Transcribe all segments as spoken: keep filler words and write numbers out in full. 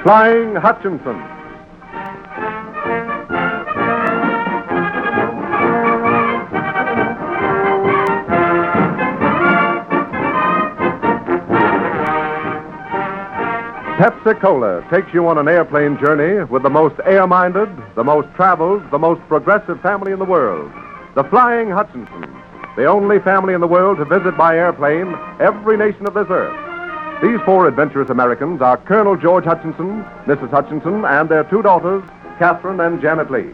Flying Hutchinson. Pepsi-Cola takes you on an airplane journey with the most air-minded, the most traveled, the most progressive family in the world, the Flying Hutchinsons, the only family in the world to visit by airplane every nation of this earth. These four adventurous Americans are Colonel George Hutchinson, Missus Hutchinson, and their two daughters, Catherine and Janet Lee.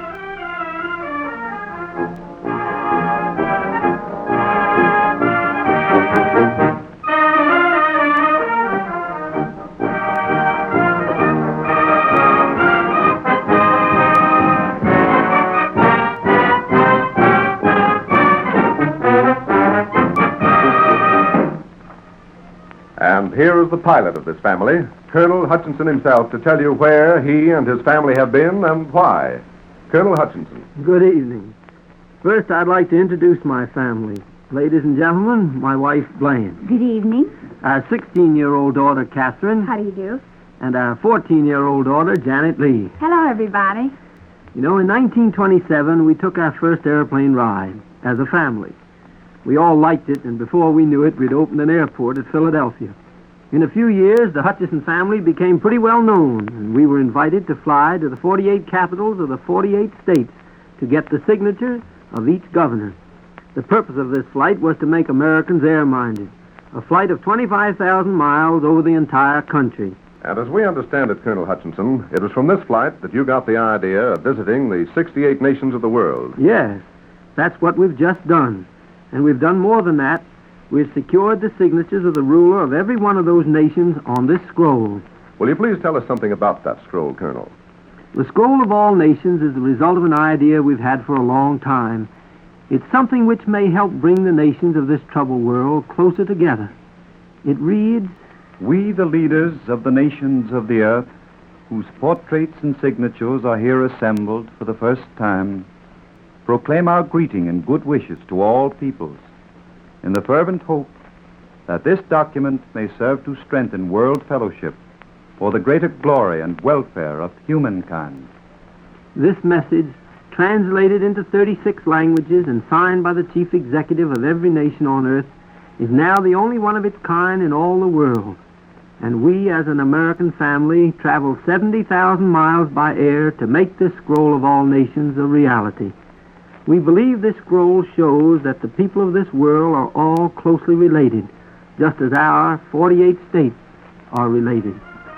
And here is the pilot of this family, Colonel Hutchinson himself, to tell you where he and his family have been and why. Colonel Hutchinson. Good evening. First, I'd like to introduce my family. Ladies and gentlemen, my wife, Blanche. Good evening. Our sixteen-year-old daughter, Catherine. How do you do? And our fourteen-year-old daughter, Janet Lee. Hello, everybody. You know, in nineteen twenty-seven, we took our first airplane ride as a family. We all liked it, and before we knew it, we'd opened an airport at Philadelphia. In a few years, the Hutchison family became pretty well known, and we were invited to fly to the forty-eight capitals of the forty-eight states to get the signature of each governor. The purpose of this flight was to make Americans air-minded, a flight of twenty-five thousand miles over the entire country. And as we understand it, Colonel Hutchinson, it was from this flight that you got the idea of visiting the sixty-eight nations of the world. Yes, that's what we've just done. And we've done more than that. We've secured the signatures of the ruler of every one of those nations on this scroll. Will you please tell us something about that scroll, Colonel? The scroll of all nations is the result of an idea we've had for a long time. It's something which may help bring the nations of this troubled world closer together. It reads, "We, the leaders of the nations of the earth, whose portraits and signatures are here assembled for the first time, proclaim our greeting and good wishes to all peoples, in the fervent hope that this document may serve to strengthen world fellowship for the greater glory and welfare of humankind." This message, translated into thirty-six languages and signed by the chief executive of every nation on earth, is now the only one of its kind in all the world. And we, as an American family, traveled seventy thousand miles by air to make this scroll of all nations a reality. We believe this scroll shows that the people of this world are all closely related, just as our forty-eight states are related.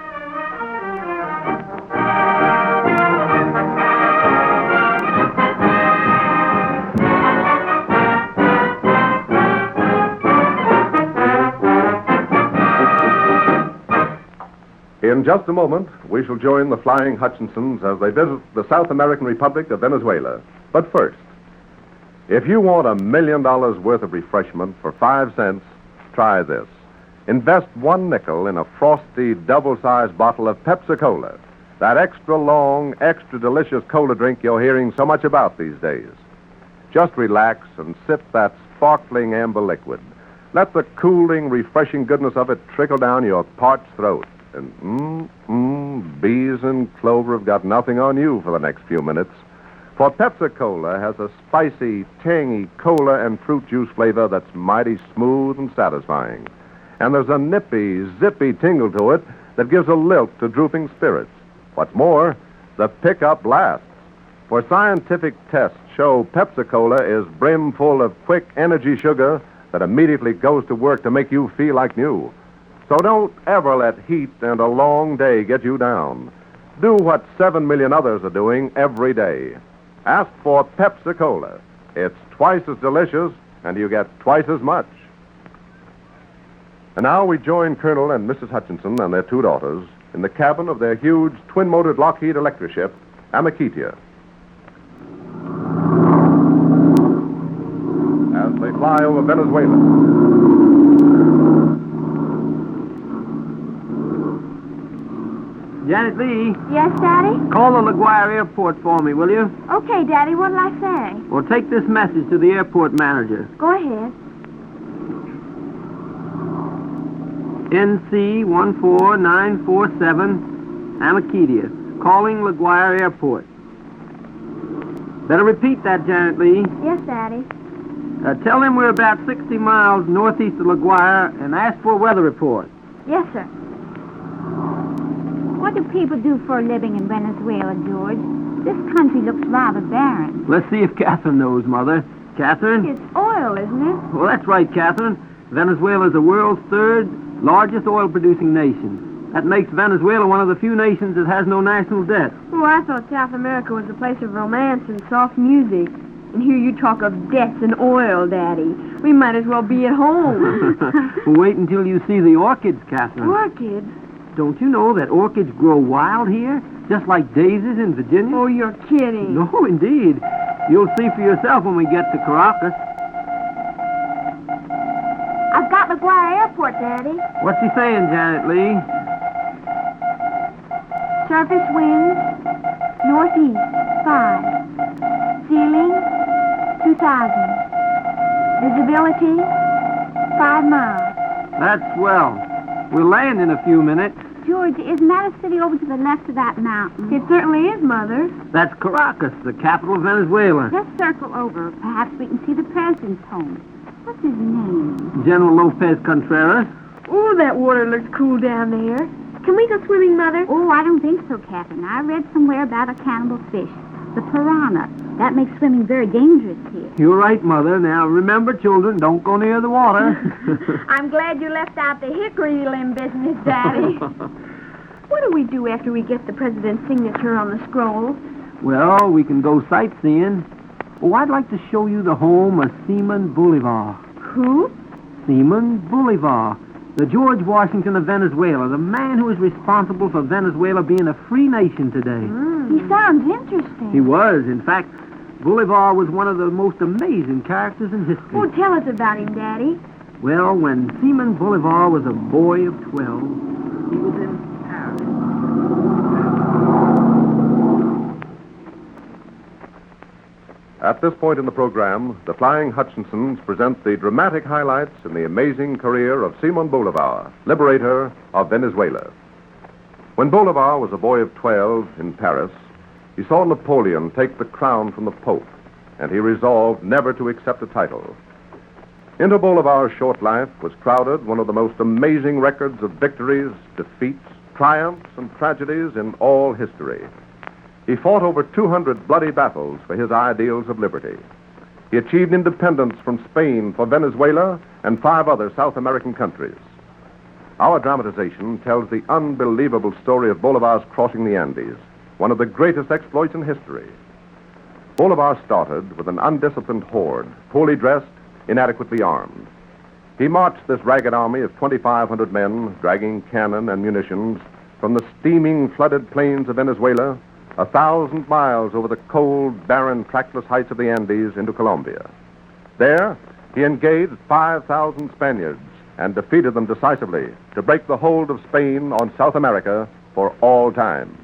In just a moment, we shall join the Flying Hutchinsons as they visit the South American Republic of Venezuela. But first, if you want a million dollars worth of refreshment for five cents, try this. Invest one nickel in a frosty, double-sized bottle of Pepsi-Cola, that extra long, extra delicious cola drink you're hearing so much about these days. Just relax and sip that sparkling amber liquid. Let the cooling, refreshing goodness of it trickle down your parched throat. And mmm, mmm, bees and clover have got nothing on you for the next few minutes. For Pepsi-Cola has a spicy, tangy cola and fruit juice flavor that's mighty smooth and satisfying. And there's a nippy, zippy tingle to it that gives a lilt to drooping spirits. What's more, the pickup lasts. For scientific tests show Pepsi-Cola is brimful of quick energy sugar that immediately goes to work to make you feel like new. So don't ever let heat and a long day get you down. Do what seven million others are doing every day. Ask for Pepsi-Cola. It's twice as delicious, and you get twice as much. And now we join Colonel and Missus Hutchinson and their two daughters in the cabin of their huge twin-motored Lockheed electric ship, Amiquitia. As they fly over Venezuela. Janet Lee, Yes, Daddy? call the LaGuardia Airport for me, will you? Okay, Daddy, what'll I say? Well, take this message to the airport manager. Go ahead. N C one four nine four seven Anacidius, calling LaGuardia Airport. Better repeat that, Janet Lee. Yes, Daddy. Uh, tell him we're about sixty miles northeast of LaGuardia and ask for a weather report. Yes, sir. What do people do for a living in Venezuela, George? This country looks rather barren. Let's see if Catherine knows, Mother. Catherine? It's oil, isn't it? Well, that's right, Catherine. Venezuela is the world's third largest oil-producing nation. That makes Venezuela one of the few nations that has no national debt. Oh, I thought South America was a place of romance and soft music. And here you talk of debts and oil, Daddy. We might as well be at home. Wait until you see the orchids, Catherine. Orchids? Don't you know that orchids grow wild here, just like daisies in Virginia? Oh, you're kidding. No, indeed. You'll see for yourself when we get to Caracas. I've got LaGuardia Airport, Daddy. What's he saying, Janet Lee? Surface winds, northeast, five. Ceiling, two thousand. Visibility, five miles. That's swell. We'll land in a few minutes. George, isn't that a city over to the left of that mountain? It certainly is, Mother. That's Caracas, the capital of Venezuela. Let's circle over. Perhaps we can see the president's home. What's his name? General Lopez Contreras. Oh, that water looks cool down there. Can we go swimming, Mother? Oh, I don't think so, Catherine. I read somewhere about a cannibal fish, the piranha. That makes swimming very dangerous here. You're right, Mother. Now, remember, children, don't go near the water. I'm glad you left out the hickory limb business, Daddy. What do we do after we get the president's signature on the scroll? Well, we can go sightseeing. Oh, I'd like to show you the home of Simon Bolivar. Who? Simon Bolivar, the George Washington of Venezuela, the man who is responsible for Venezuela being a free nation today. Mm. He sounds interesting. He was. In fact, Bolivar was one of the most amazing characters in history. Oh, tell us about him, Daddy. Well, when Simon Bolivar was a boy of twelve, he was in Paris. At this point in the program, the Flying Hutchinsons present the dramatic highlights in the amazing career of Simon Bolivar, liberator of Venezuela. When Bolivar was a boy of twelve in Paris, he saw Napoleon take the crown from the Pope, and he resolved never to accept a title. Into Bolivar's short life was crowded one of the most amazing records of victories, defeats, triumphs, and tragedies in all history. He fought over two hundred bloody battles for his ideals of liberty. He achieved independence from Spain for Venezuela and five other South American countries. Our dramatization tells the unbelievable story of Bolivar's crossing the Andes, one of the greatest exploits in history. Bolivar started with an undisciplined horde, poorly dressed, inadequately armed. He marched this ragged army of twenty-five hundred men, dragging cannon and munitions, from the steaming, flooded plains of Venezuela, a thousand miles over the cold, barren, trackless heights of the Andes into Colombia. There, he engaged five thousand Spaniards and defeated them decisively to break the hold of Spain on South America for all time.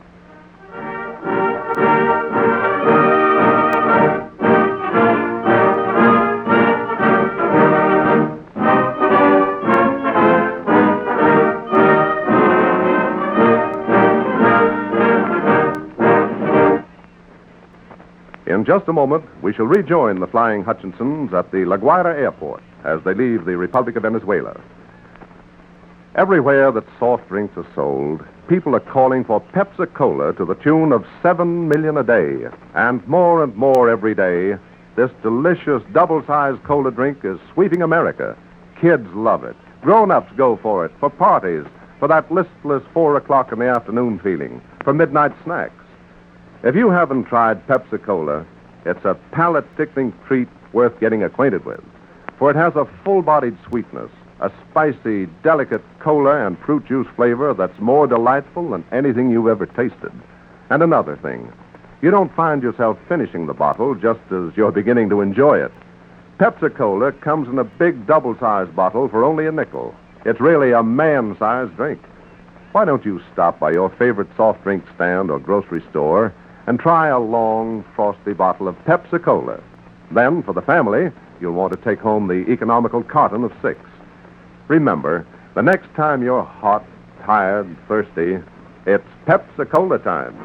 In just a moment, we shall rejoin the Flying Hutchinsons at the LaGuardia Airport as they leave the Republic of Venezuela. Everywhere that soft drinks are sold, people are calling for Pepsi-Cola to the tune of seven million a day. And more and more every day, this delicious double-sized cola drink is sweeping America. Kids love it. Grown-ups go for it, for parties, for that listless four o'clock in the afternoon feeling, for midnight snacks. If you haven't tried Pepsi-Cola, it's a palate-tickling treat worth getting acquainted with. For it has a full-bodied sweetness, a spicy, delicate cola and fruit juice flavor that's more delightful than anything you've ever tasted. And another thing, you don't find yourself finishing the bottle just as you're beginning to enjoy it. Pepsi-Cola comes in a big double-sized bottle for only a nickel. It's really a man-sized drink. Why don't you stop by your favorite soft drink stand or grocery store and try a long, frosty bottle of Pepsi-Cola. Then, for the family, you'll want to take home the economical carton of six. Remember, the next time you're hot, tired, thirsty, It's Pepsi-Cola time.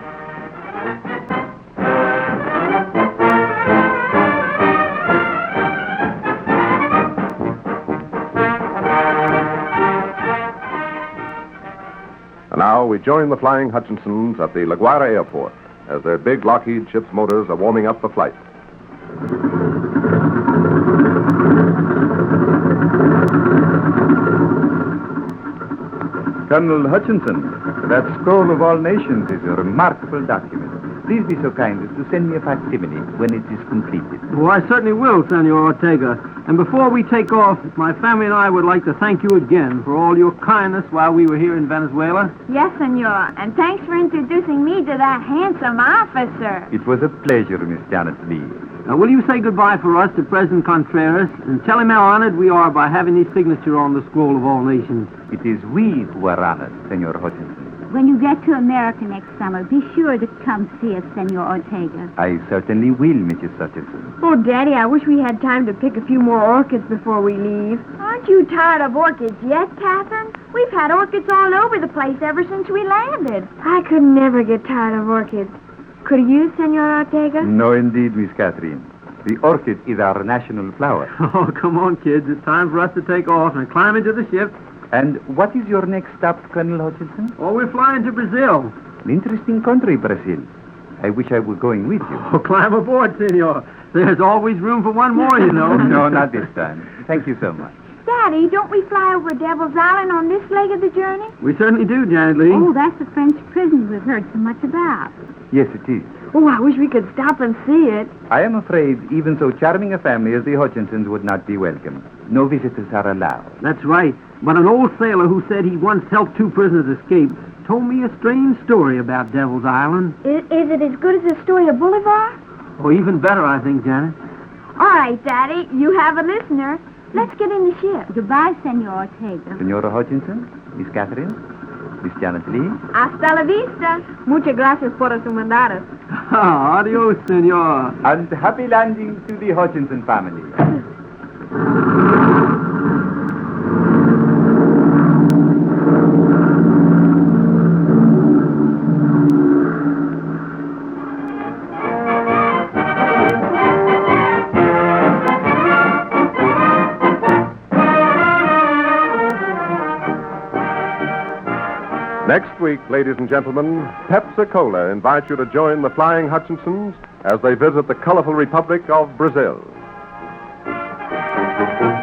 And now we join the Flying Hutchinsons at the LaGuardia Airport as their big Lockheed ship's motors are warming up the flight. Colonel Hutchinson, that scroll of all nations is a remarkable document. Please be so kind as to send me a facsimile when it is completed. Oh, I certainly will, Senor Ortega. And before we take off, my family and I would like to thank you again for all your kindness while we were here in Venezuela. Yes, senor. And thanks for introducing me to that handsome officer. It was a pleasure, Miss Janet Lee. Now, will you say goodbye for us to President Contreras and tell him how honored we are by having his signature on the scroll of all nations? It is we who are honored, Senor Hutchinson. When you get to America next summer, be sure to come see us, Senor Ortega. I certainly will, Missus Hutchinson. Oh, Daddy, I wish we had time to pick a few more orchids before we leave. Aren't you tired of orchids yet, Catherine? We've had orchids all over the place ever since we landed. I could never get tired of orchids. Could you, Senor Ortega? No, indeed, Miss Catherine. The orchid is our national flower. Oh, come on, kids. It's time for us to take off and climb into the ship. And what is your next stop, Colonel Hutchinson? Oh, we're flying to Brazil. An interesting country, Brazil. I wish I were going with you. Oh, climb aboard, senor. There's always room for one more, you know. No, not this time. Thank you so much. Daddy, don't we fly over Devil's Island on this leg of the journey? We certainly do, Janet Lee. Oh, that's the French prison we've heard so much about. Yes, it is. Oh, I wish we could stop and see it. I am afraid even so charming a family as the Hutchinsons would not be welcome. No visitors are allowed. That's right. But an old sailor who said he once helped two prisoners escape told me a strange story about Devil's Island. Is, is it as good as the story of Bolivar? Oh, even better, I think, Janet. All right, Daddy, you have a listener. Let's get in the ship. Goodbye, Senor Ortega. Senora Hutchinson, Miss Catherine, Miss Janet Lee. Hasta la vista. Muchas gracias por su mandadas. Ah, adios, senor. And happy landing to the Hutchinson family. Next week, ladies and gentlemen, Pepsi-Cola invites you to join the Flying Hutchinsons as they visit the colorful Republic of Brazil.